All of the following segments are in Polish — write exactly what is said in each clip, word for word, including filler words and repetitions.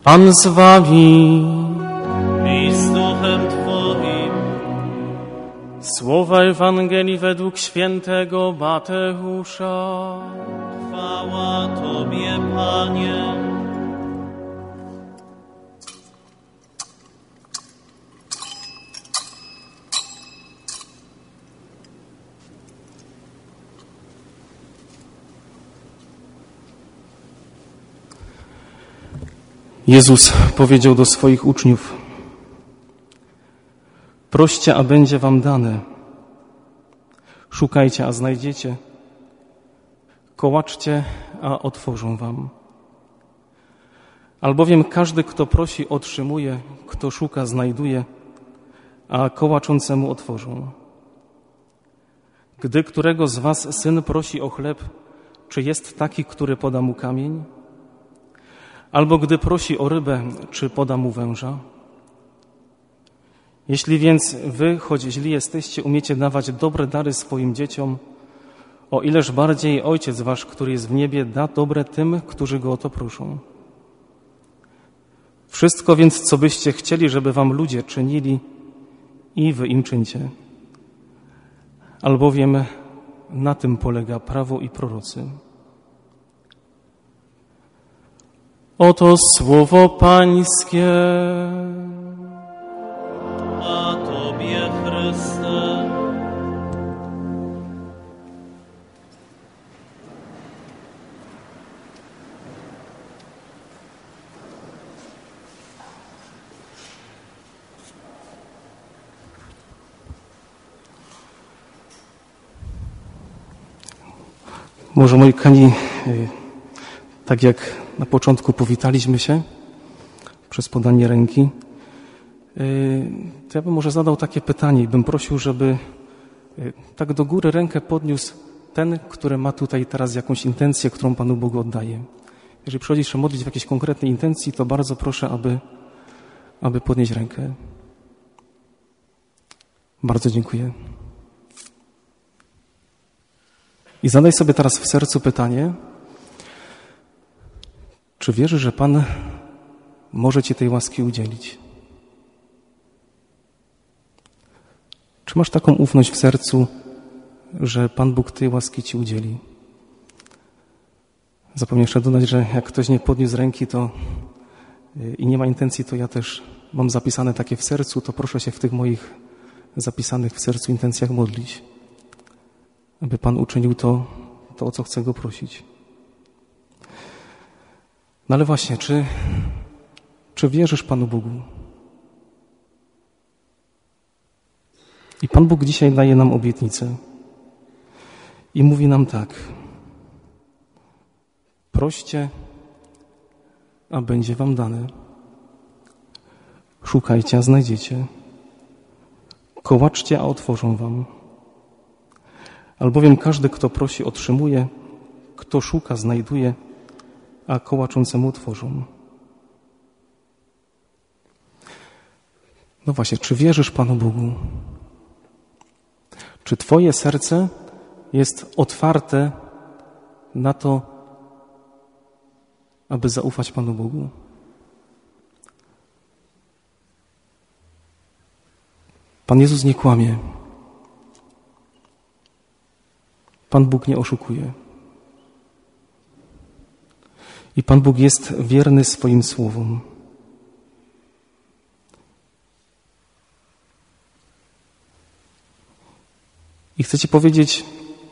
Pan z wami. I z duchem Twoim. Słowa Ewangelii według świętego Mateusza. Chwała Tobie, Panie. Jezus powiedział do swoich uczniów: proście, a będzie wam dane. Szukajcie, a znajdziecie. Kołaczcie, a otworzą wam. Albowiem każdy, kto prosi, otrzymuje, kto szuka, znajduje, a kołaczącemu otworzą. Gdy którego z was syn prosi o chleb, czy jest taki, który poda mu kamień? Albo gdy prosi o rybę, czy poda mu węża? Jeśli więc wy, choć źli jesteście, umiecie dawać dobre dary swoim dzieciom, o ileż bardziej Ojciec wasz, który jest w niebie, da dobre tym, którzy go o to proszą. Wszystko więc, co byście chcieli, żeby wam ludzie czynili, i wy im czyńcie. Albowiem na tym polega prawo i prorocy. Oto słowo Pańskie. A Tobie, Chryste. Może moi kochani, tak jak na początku powitaliśmy się przez podanie ręki, to ja bym może zadał takie pytanie i bym prosił, żeby tak do góry rękę podniósł ten, który ma tutaj teraz jakąś intencję, którą Panu Bogu oddaje. Jeżeli przychodzisz się modlić w jakiejś konkretnej intencji, to bardzo proszę, aby, aby podnieść rękę. Bardzo dziękuję. I zadaj sobie teraz w sercu pytanie, czy wierzysz, że Pan może Ci tej łaski udzielić? Czy masz taką ufność w sercu, że Pan Bóg tej łaski Ci udzieli? Zapomnę jeszcze dodać, że jak ktoś nie podniósł ręki to i nie ma intencji, to ja też mam zapisane takie w sercu, to proszę się w tych moich zapisanych w sercu intencjach modlić, aby Pan uczynił to, to o co chcę Go prosić. No ale właśnie, czy, czy wierzysz Panu Bogu? I Pan Bóg dzisiaj daje nam obietnicę i mówi nam tak: proście, a będzie wam dane. Szukajcie, a znajdziecie. Kołaczcie, a otworzą wam. Albowiem każdy, kto prosi, otrzymuje, kto szuka, znajduje, a kołaczącemu otworzą. No właśnie, czy wierzysz Panu Bogu? Czy Twoje serce jest otwarte na to, aby zaufać Panu Bogu? Pan Jezus nie kłamie. Pan Bóg nie oszukuje. I Pan Bóg jest wierny swoim słowom. I chcę Ci powiedzieć,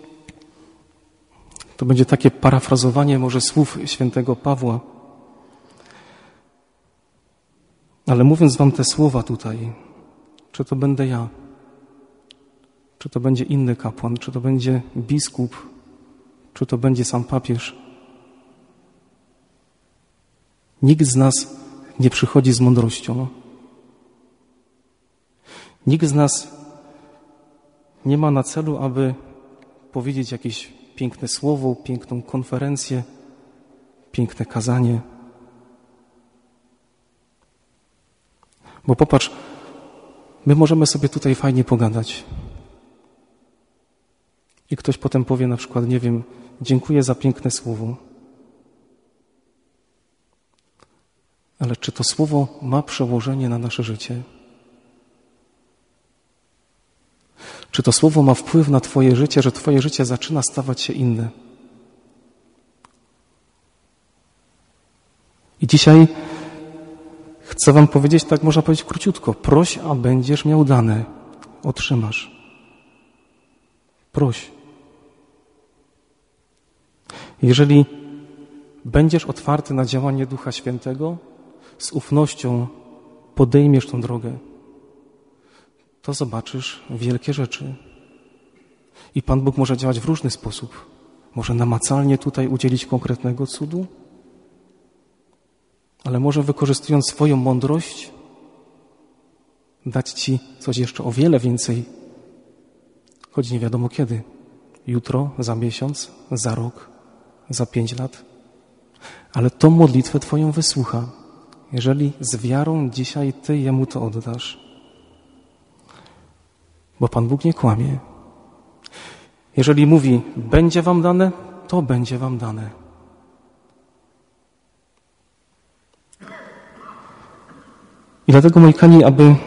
to będzie takie parafrazowanie może słów świętego Pawła, ale mówiąc Wam te słowa tutaj, czy to będę ja, czy to będzie inny kapłan, czy to będzie biskup, czy to będzie sam papież, nikt z nas nie przychodzi z mądrością. Nikt z nas nie ma na celu, aby powiedzieć jakieś piękne słowo, piękną konferencję, piękne kazanie. Bo popatrz, my możemy sobie tutaj fajnie pogadać. I ktoś potem powie na przykład, nie wiem, dziękuję za piękne słowo. Ale czy to słowo ma przełożenie na nasze życie? Czy to słowo ma wpływ na twoje życie, że twoje życie zaczyna stawać się inne? I dzisiaj chcę wam powiedzieć, tak można powiedzieć króciutko, proś, a będziesz miał dane, otrzymasz. Proś. Jeżeli będziesz otwarty na działanie Ducha Świętego, z ufnością podejmiesz tą drogę, to zobaczysz wielkie rzeczy. I Pan Bóg może działać w różny sposób. Może namacalnie tutaj udzielić konkretnego cudu, ale może wykorzystując swoją mądrość dać Ci coś jeszcze o wiele więcej, choć nie wiadomo kiedy. Jutro, za miesiąc, za rok, za pięć lat. Ale tą modlitwę Twoją wysłucha, jeżeli z wiarą dzisiaj Ty Jemu to oddasz. Bo Pan Bóg nie kłamie. Jeżeli mówi, będzie wam dane, to będzie wam dane. I dlatego, moi kochani, aby y,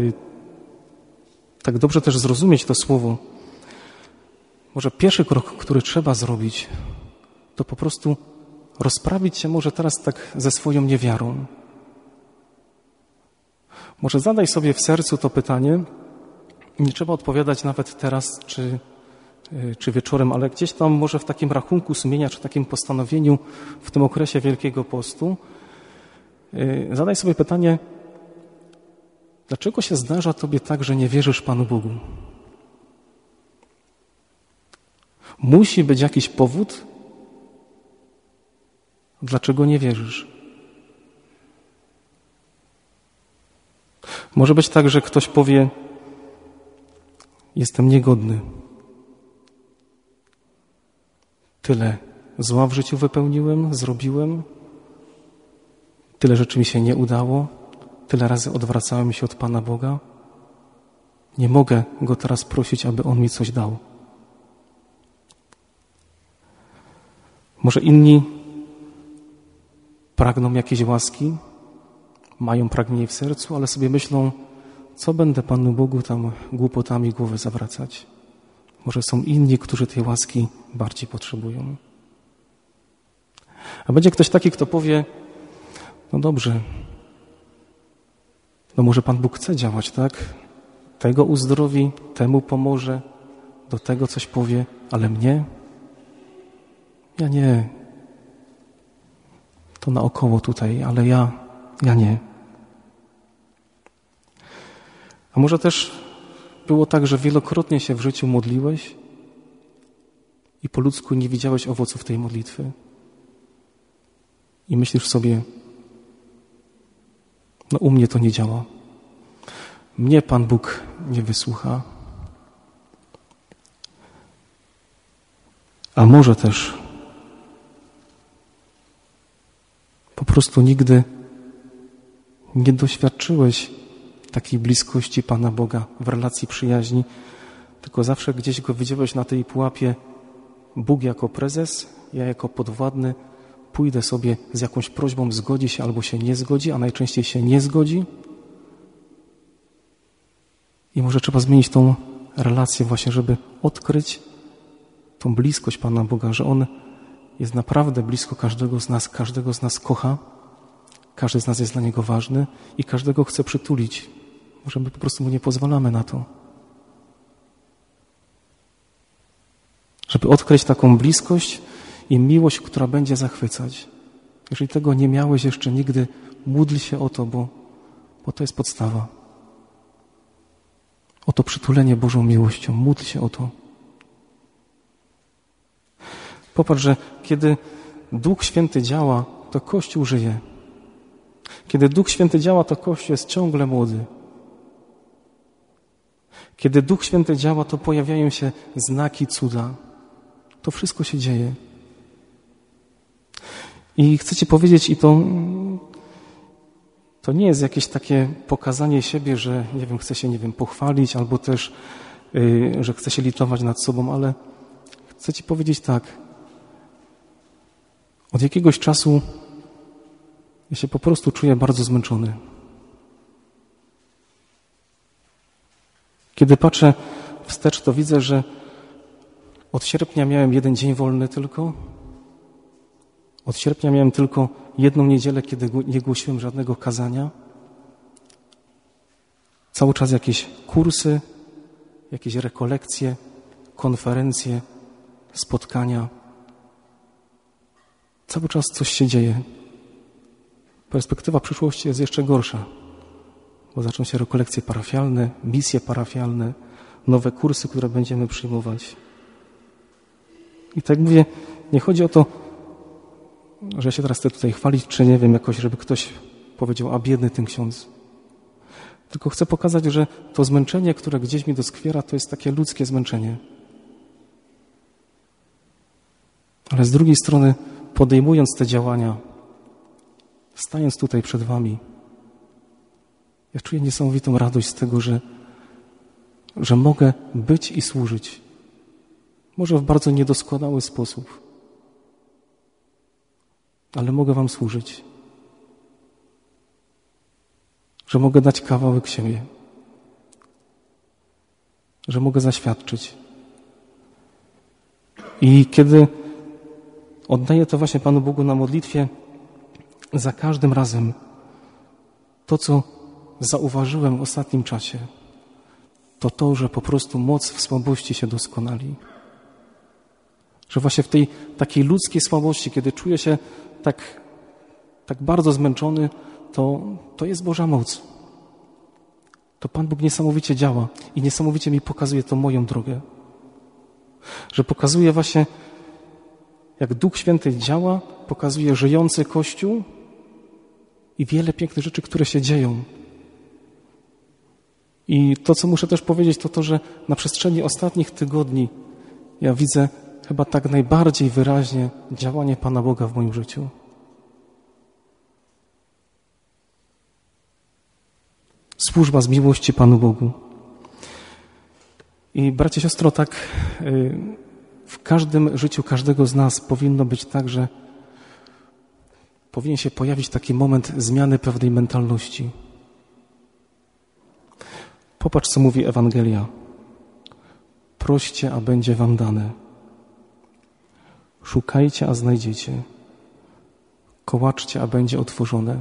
tak dobrze też zrozumieć to słowo, może pierwszy krok, który trzeba zrobić, to po prostu rozprawić się może teraz tak ze swoją niewiarą. Może zadaj sobie w sercu to pytanie, nie trzeba odpowiadać nawet teraz czy, czy wieczorem, ale gdzieś tam może w takim rachunku sumienia, czy takim postanowieniu w tym okresie Wielkiego Postu yy, zadaj sobie pytanie, dlaczego się zdarza Tobie tak, że nie wierzysz Panu Bogu? Musi być jakiś powód, dlaczego nie wierzysz. Może być tak, że ktoś powie, jestem niegodny. Tyle zła w życiu wypełniłem, zrobiłem, tyle rzeczy mi się nie udało, tyle razy odwracałem się od Pana Boga. Nie mogę Go teraz prosić, aby On mi coś dał. Może inni pragną jakiejś łaski, mają pragnienie w sercu, ale sobie myślą, co będę Panu Bogu tam głupotami głowę zawracać. Może są inni, którzy tej łaski bardziej potrzebują. A będzie ktoś taki, kto powie, no dobrze, no może Pan Bóg chce działać, tak? Tego uzdrowi, temu pomoże, do tego coś powie, ale mnie? Ja nie. To naokoło tutaj, ale ja, ja nie. A może też było tak, że wielokrotnie się w życiu modliłeś i po ludzku nie widziałeś owoców tej modlitwy. I myślisz sobie, no u mnie to nie działa. Mnie Pan Bóg nie wysłucha. A może też po prostu nigdy nie doświadczyłeś takiej bliskości Pana Boga w relacji przyjaźni, tylko zawsze gdzieś Go widziałeś na tej pułapie, Bóg jako prezes, ja jako podwładny, pójdę sobie z jakąś prośbą, zgodzi się albo się nie zgodzi, a najczęściej się nie zgodzi. I może trzeba zmienić tą relację właśnie, żeby odkryć tą bliskość Pana Boga, że On jest naprawdę blisko każdego z nas, każdego z nas kocha, każdy z nas jest dla Niego ważny i każdego chce przytulić. Może my po prostu Mu nie pozwalamy na to. Żeby odkryć taką bliskość i miłość, która będzie zachwycać. Jeżeli tego nie miałeś jeszcze nigdy, módl się o to, bo, bo to jest podstawa. O to przytulenie Bożą miłością. Módl się o to. Popatrz, że kiedy Duch Święty działa, to Kościół żyje. Kiedy Duch Święty działa, to Kościół jest ciągle młody. Kiedy Duch Święty działa, to pojawiają się znaki, cuda. To wszystko się dzieje. I chcę Ci powiedzieć, i to, to nie jest jakieś takie pokazanie siebie, że nie wiem, chcę się, nie wiem, pochwalić, albo też, yy, że chcę się litować nad sobą, ale chcę Ci powiedzieć tak. Od jakiegoś czasu Ja się po prostu czuję bardzo zmęczony. Kiedy patrzę wstecz, to widzę, że od sierpnia miałem jeden dzień wolny tylko. Od sierpnia miałem tylko jedną niedzielę, kiedy nie głosiłem żadnego kazania. Cały czas jakieś kursy, jakieś rekolekcje, konferencje, spotkania. Cały czas coś się dzieje. Perspektywa przyszłości jest jeszcze gorsza, bo zaczną się rekolekcje parafialne, misje parafialne, nowe kursy, które będziemy przyjmować. I tak mówię, nie chodzi o to, że ja się teraz chcę tutaj chwalić, czy nie wiem, jakoś, żeby ktoś powiedział, a biedny ten ksiądz. Tylko chcę pokazać, że to zmęczenie, które gdzieś mi doskwiera, to jest takie ludzkie zmęczenie. Ale z drugiej strony, podejmując te działania, stając tutaj przed wami, ja czuję niesamowitą radość z tego, że, że mogę być i służyć. Może w bardzo niedoskonały sposób, ale mogę wam służyć. Że mogę dać kawałek siebie. Że mogę zaświadczyć. I kiedy oddaję to właśnie Panu Bogu na modlitwie, za każdym razem to, co zauważyłem w ostatnim czasie, to to, że po prostu moc w słabości się doskonali. Że właśnie w tej takiej ludzkiej słabości, kiedy czuję się tak, tak bardzo zmęczony, to, to jest Boża moc. To Pan Bóg niesamowicie działa i niesamowicie mi pokazuje tą moją drogę. Że pokazuje właśnie, jak Duch Święty działa, pokazuje żyjący Kościół i wiele pięknych rzeczy, które się dzieją. I to, co muszę też powiedzieć, to to, że na przestrzeni ostatnich tygodni ja widzę chyba tak najbardziej wyraźnie działanie Pana Boga w moim życiu. Służba z miłości Panu Bogu. I bracie, siostro, tak w każdym życiu każdego z nas powinno być tak, że powinien się pojawić taki moment zmiany pewnej mentalności. Popatrz, co mówi Ewangelia. Proście, a będzie wam dane. Szukajcie, a znajdziecie. Kołaczcie, a będzie otworzone.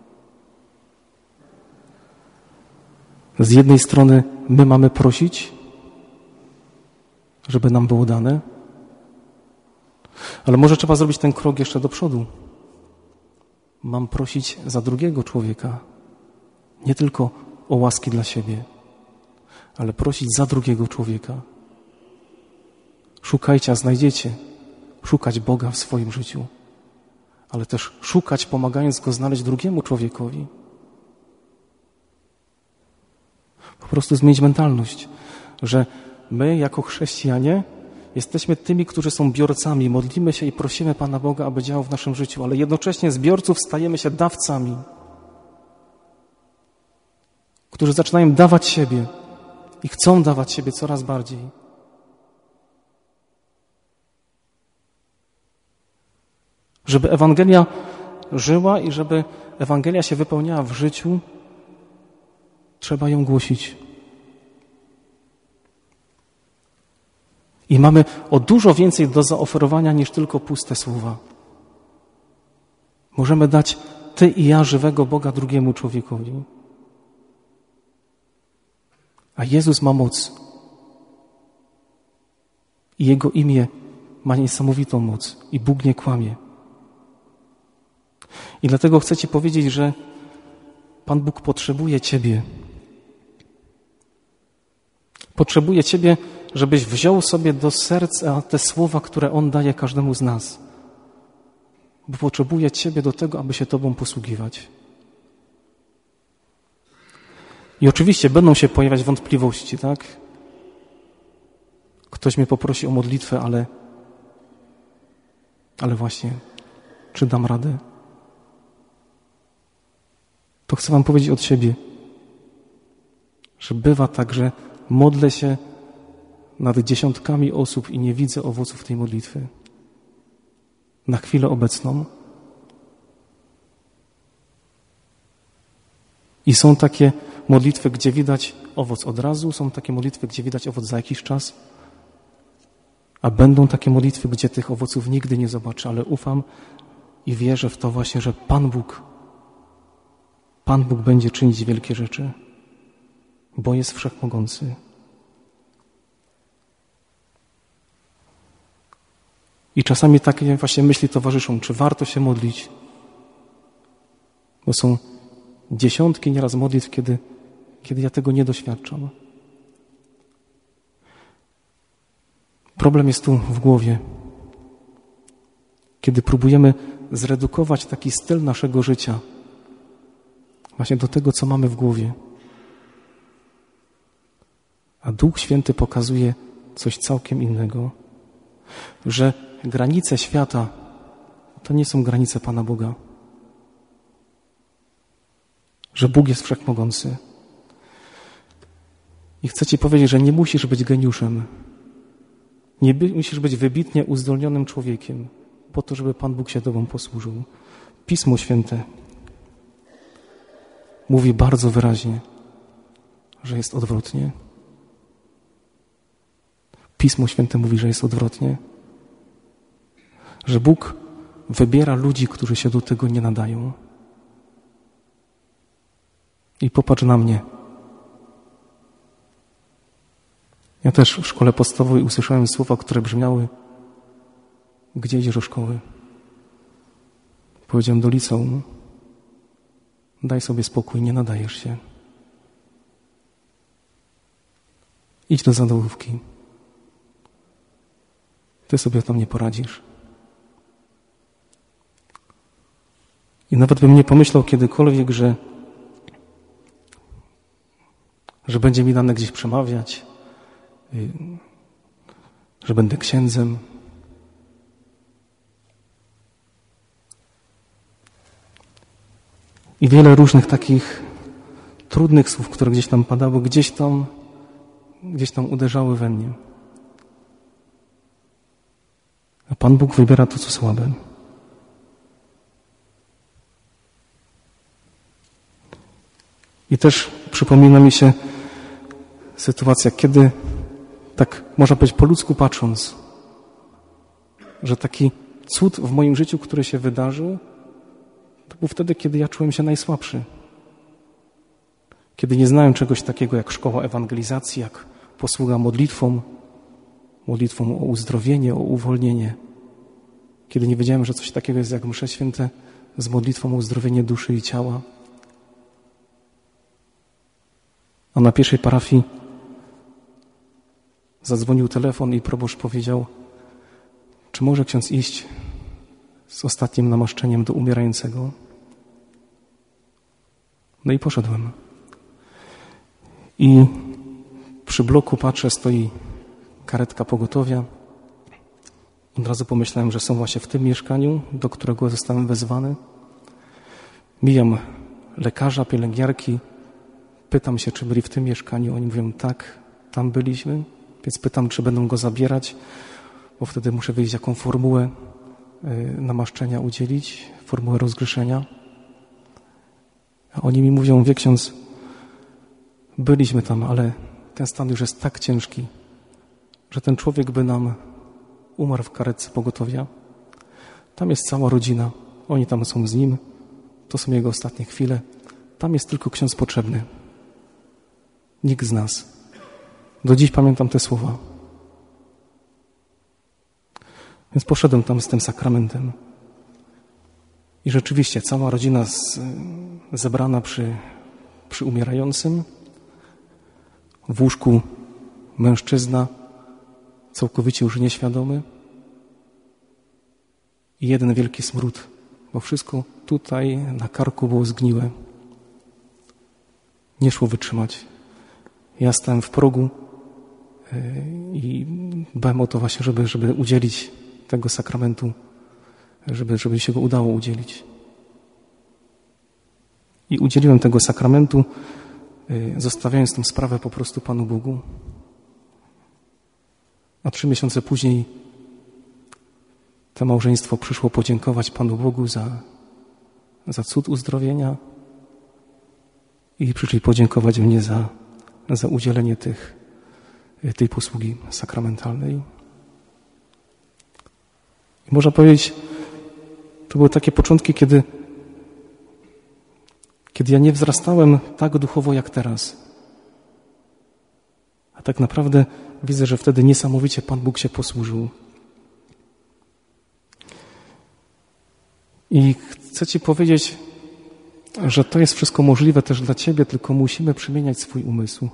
Z jednej strony my mamy prosić, żeby nam było dane, ale może trzeba zrobić ten krok jeszcze do przodu. Mam prosić za drugiego człowieka, nie tylko o łaski dla siebie, ale prosić za drugiego człowieka. Szukajcie, a znajdziecie. Szukać Boga w swoim życiu, ale też szukać, pomagając Go znaleźć drugiemu człowiekowi. Po prostu zmienić mentalność, że my jako chrześcijanie jesteśmy tymi, którzy są biorcami. Modlimy się i prosimy Pana Boga, aby działał w naszym życiu, ale jednocześnie z biorców stajemy się dawcami, którzy zaczynają dawać siebie i chcą dawać siebie coraz bardziej. Żeby Ewangelia żyła i żeby Ewangelia się wypełniała w życiu, trzeba ją głosić. I mamy o dużo więcej do zaoferowania niż tylko puste słowa. Możemy dać Ty i ja żywego Boga drugiemu człowiekowi. A Jezus ma moc. I Jego imię ma niesamowitą moc. I Bóg nie kłamie. I dlatego chcę Ci powiedzieć, że Pan Bóg potrzebuje Ciebie. Potrzebuje Ciebie, żebyś wziął sobie do serca te słowa, które On daje każdemu z nas. Bo potrzebuje Ciebie do tego, aby się Tobą posługiwać. I oczywiście będą się pojawiać wątpliwości, tak? Ktoś mnie poprosi o modlitwę, ale, ale właśnie, czy dam radę? To chcę Wam powiedzieć od siebie, że bywa tak, że modlę się nad dziesiątkami osób i nie widzę owoców tej modlitwy. Na chwilę obecną. I są takie modlitwy, gdzie widać owoc od razu, są takie modlitwy, gdzie widać owoc za jakiś czas, a będą takie modlitwy, gdzie tych owoców nigdy nie zobaczę, ale ufam i wierzę w to właśnie, że Pan Bóg, Pan Bóg będzie czynić wielkie rzeczy, bo jest wszechmogący. I czasami takie właśnie myśli towarzyszą, czy warto się modlić, bo są dziesiątki nieraz modlitw, kiedy, kiedy ja tego nie doświadczam. Problem jest tu w głowie. Kiedy próbujemy zredukować taki styl naszego życia właśnie do tego, co mamy w głowie. A Duch Święty pokazuje coś całkiem innego. Że granice świata to nie są granice Pana Boga. Że Bóg jest wszechmogący. I chcę Ci powiedzieć, że nie musisz być geniuszem. Nie by, musisz być wybitnie uzdolnionym człowiekiem po to, żeby Pan Bóg się Tobą posłużył. Pismo Święte mówi bardzo wyraźnie, że jest odwrotnie. Pismo Święte mówi, że jest odwrotnie. Że Bóg wybiera ludzi, którzy się do tego nie nadają. I popatrz na mnie. Ja też w szkole podstawowej usłyszałem słowa, które brzmiały: gdzie idziesz do szkoły? Powiedziałem: do liceum. Daj sobie spokój, nie nadajesz się. Idź do zadołówki. Ty sobie tam nie poradzisz. I nawet bym nie pomyślał kiedykolwiek, że, że będzie mi dane gdzieś przemawiać, że będę księdzem. I wiele różnych takich trudnych słów, które gdzieś tam padały, gdzieś tam, gdzieś tam uderzały we mnie. A Pan Bóg wybiera to, co słabe. I też przypomina mi się sytuacja, kiedy tak, można powiedzieć po ludzku patrząc, że taki cud w moim życiu, który się wydarzył, to był wtedy, kiedy ja czułem się najsłabszy. Kiedy nie znałem czegoś takiego jak szkoła ewangelizacji, jak posługa modlitwą, modlitwą o uzdrowienie, o uwolnienie. Kiedy nie wiedziałem, że coś takiego jest jak msze święte z modlitwą o uzdrowienie duszy i ciała. A na pierwszej parafii zadzwonił telefon i proboszcz powiedział: czy może ksiądz iść z ostatnim namaszczeniem do umierającego? No i poszedłem. I przy bloku patrzę, stoi karetka pogotowia. Od razu pomyślałem, że są właśnie w tym mieszkaniu, do którego zostałem wezwany. Mijam lekarza, pielęgniarki. Pytam się, czy byli w tym mieszkaniu. Oni mówią: tak, tam byliśmy. Więc pytam, czy będą go zabierać, bo wtedy muszę wiedzieć, jaką formułę namaszczenia udzielić, formułę rozgrzeszenia. A oni mi mówią: wie ksiądz, byliśmy tam, ale ten stan już jest tak ciężki, że ten człowiek by nam umarł w karetce pogotowia. Tam jest cała rodzina, oni tam są z nim, to są jego ostatnie chwile. Tam jest tylko ksiądz potrzebny. Nikt z nas. Do dziś pamiętam te słowa. Więc poszedłem tam z tym sakramentem. I rzeczywiście cała rodzina z, zebrana przy, przy umierającym. W łóżku mężczyzna, całkowicie już nieświadomy. I jeden wielki smród, bo wszystko tutaj na karku było zgniłe. Nie szło wytrzymać. Ja stałem w progu i dbałem o to właśnie, żeby, żeby udzielić tego sakramentu, żeby, żeby się go udało udzielić. I udzieliłem tego sakramentu, zostawiając tę sprawę po prostu Panu Bogu. A trzy miesiące później to małżeństwo przyszło podziękować Panu Bogu za, za cud uzdrowienia i przyszli podziękować mnie za, za udzielenie tych, tej posługi sakramentalnej. I można powiedzieć, to były takie początki, kiedy, kiedy ja nie wzrastałem tak duchowo jak teraz. A tak naprawdę widzę, że wtedy niesamowicie Pan Bóg się posłużył. I chcę Ci powiedzieć, że to jest wszystko możliwe też dla Ciebie, tylko musimy przemieniać swój umysł.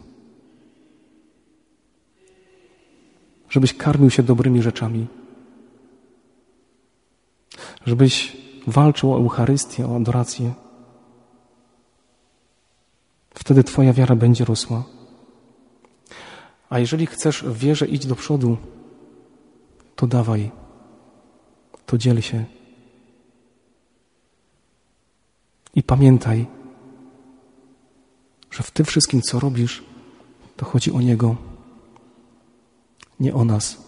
Żebyś karmił się dobrymi rzeczami. Żebyś walczył o Eucharystię, o adorację. Wtedy Twoja wiara będzie rosła. A jeżeli chcesz w wierze iść do przodu, to dawaj, to dziel się. I pamiętaj, że w tym wszystkim, co robisz, to chodzi o Niego, nie o nas.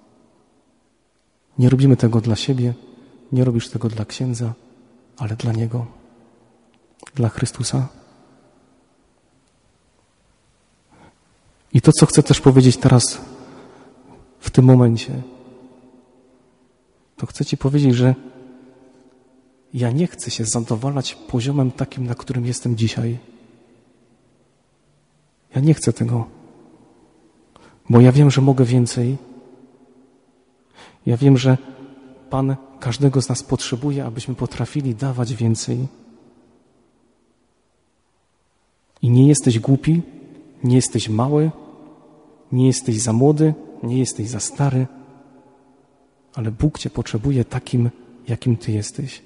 Nie robimy tego dla siebie, nie robisz tego dla księdza, ale dla Niego, dla Chrystusa. I to, co chcę też powiedzieć teraz, w tym momencie, to chcę Ci powiedzieć, że ja nie chcę się zadowalać poziomem takim, na którym jestem dzisiaj. Ja nie chcę tego, bo ja wiem, że mogę więcej. Ja wiem, że Pan każdego z nas potrzebuje, abyśmy potrafili dawać więcej. I nie jesteś głupi, nie jesteś mały, nie jesteś za młody, nie jesteś za stary, ale Bóg Cię potrzebuje takim, jakim Ty jesteś.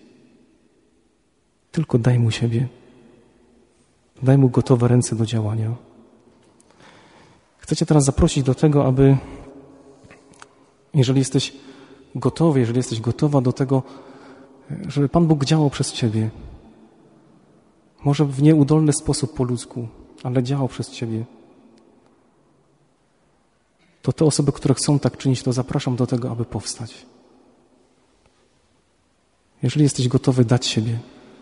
Tylko daj Mu siebie. Daj Mu gotowe ręce do działania. Chcę Cię teraz zaprosić do tego, aby, jeżeli jesteś gotowy, jeżeli jesteś gotowa do tego, żeby Pan Bóg działał przez Ciebie. Może w nieudolny sposób po ludzku, ale działał przez Ciebie. To te osoby, które chcą tak czynić, to zapraszam do tego, aby powstać. Jeżeli jesteś gotowy dać siebie.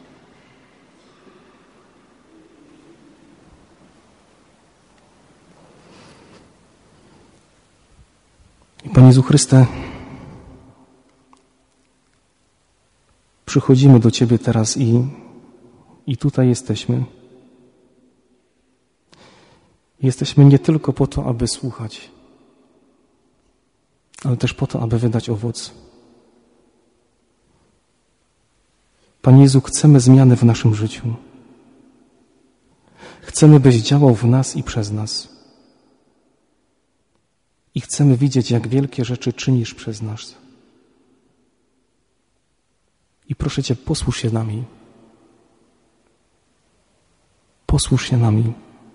I Panie Jezu Chryste, przychodzimy do Ciebie teraz i, i tutaj jesteśmy. Jesteśmy nie tylko po to, aby słuchać, ale też po to, aby wydać owoc. Panie Jezu, chcemy zmiany w naszym życiu. Chcemy, byś działał w nas i przez nas. I chcemy widzieć, jak wielkie rzeczy czynisz przez nas. I proszę Cię, posłuż się nami. Posłuż się nami.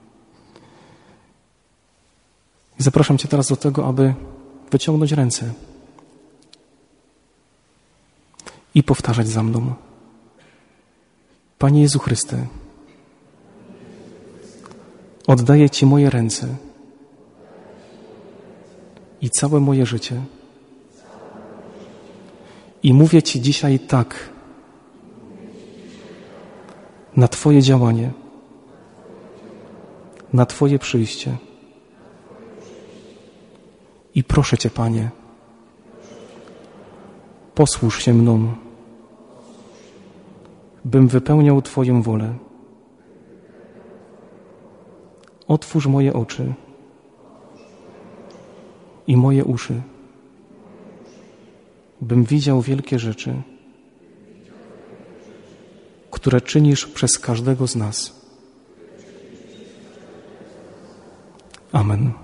I zapraszam Cię teraz do tego, aby wyciągnąć ręce i powtarzać za mną. Panie Jezu Chryste, oddaję Ci moje ręce i całe moje życie. I mówię Ci dzisiaj tak na Twoje działanie, na Twoje przyjście. I proszę Cię, Panie, posłuż się mną, bym wypełniał Twoją wolę. Otwórz moje oczy i moje uszy, bym widział wielkie rzeczy, które czynisz przez każdego z nas. Amen.